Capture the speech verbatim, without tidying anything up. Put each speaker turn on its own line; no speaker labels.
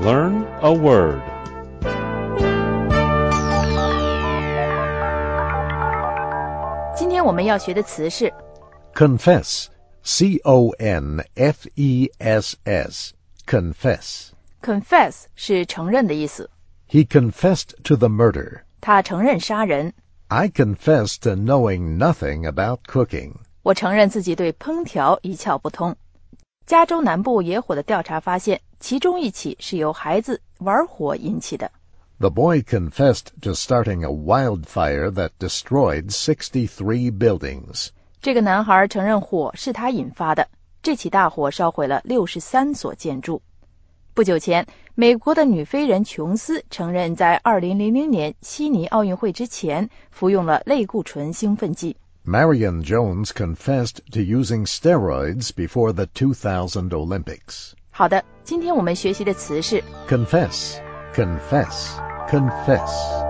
Learn a word.
Today 今天我们要学的词是
confess, C O N F E S S, confess.
confess 是承认的意思。
He confessed to the murder.
他承认杀人。
I confess to knowing nothing about cooking.
我承认自己对烹调一窍不通。加州南部野火的调查发现，其中一起是由孩子玩火引起的。
The boy confessed to starting a wildfire that destroyed sixty-three buildings.
这个男孩承认火是他引发的，这起大火烧毁了六十三所建筑。不久前，美国的女飞人琼斯承认在二零零零年悉尼奥运会之前服用了类固醇兴奋剂。
Marion Jones confessed to using steroids before the two thousand Olympics.
好的，今天我们学习的词是
Confess, confess, confess.